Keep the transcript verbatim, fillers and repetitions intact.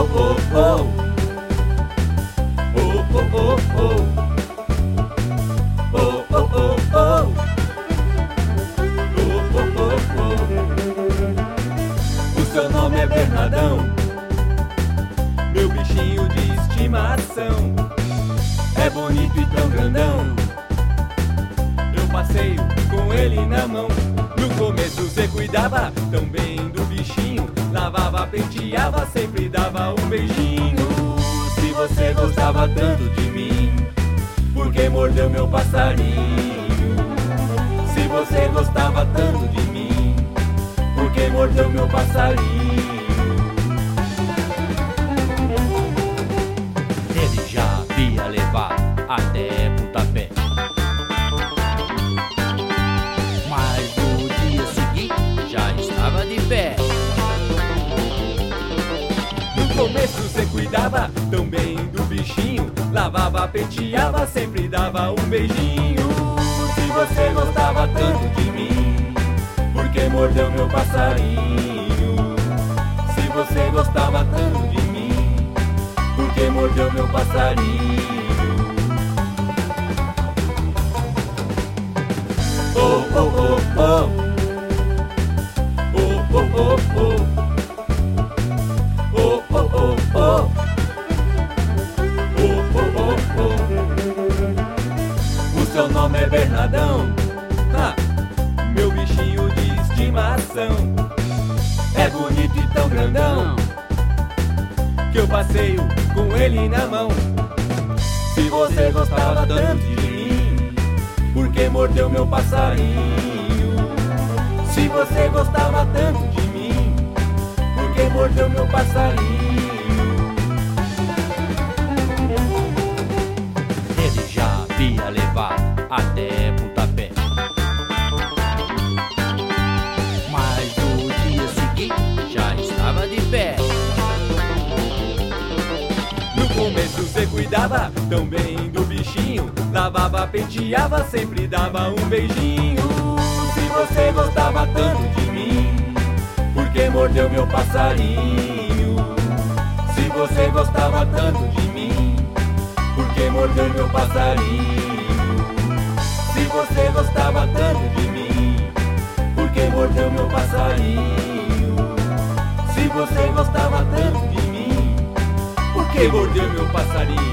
oh, oh. Oh, oh, oh, oh. Oh, oh, oh, oh. Oh, oh, oh, oh. O seu nome é Bernardão, meu bichinho de estimação. É bonito e tão grandão, eu passeio com ele na mão. No começo cê cuidava tão bem do bichinho, lavava, penteava, sempre dava um beijinho. Se você gostava tanto de mim, por que mordeu meu passarinho? Se você gostava tanto de mim, por que mordeu meu passarinho? Ele já havia levado até pontapé, mas no dia seguinte já estava de pé. No começo cê cuidava tão bem do bichinho, lavava, penteava, sempre dava um beijinho. Se você gostava tanto de mim, por que mordeu meu passarinho? Se você gostava tanto de mim, por que mordeu meu passarinho? Oh, oh, oh, oh. Oh, oh, oh, oh. Oh, oh, oh, oh. Oh, oh, oh, oh. O seu nome é Bernardão, ah, meu bichinho de estimação. É bonito e tão grandão, que eu passeio com ele na mão. Se você gostava tanto de mim, por que mordeu meu passarinho? Se você gostava tanto de mim, por que mordeu meu passarinho? Ele já havia levado até pontapé, mas no dia seguinte já estava de pé. No começo cê cuidava tão bem do bichinho, lavava, penteava, sempre dava um beijinho. Se você gostava tanto de mim, por que mordeu meu passarinho? Se você gostava tanto de mim, por que mordeu meu passarinho? Se você gostava tanto de mim, por que mordeu meu passarinho? Se você gostava tanto de mim, por que mordeu meu passarinho?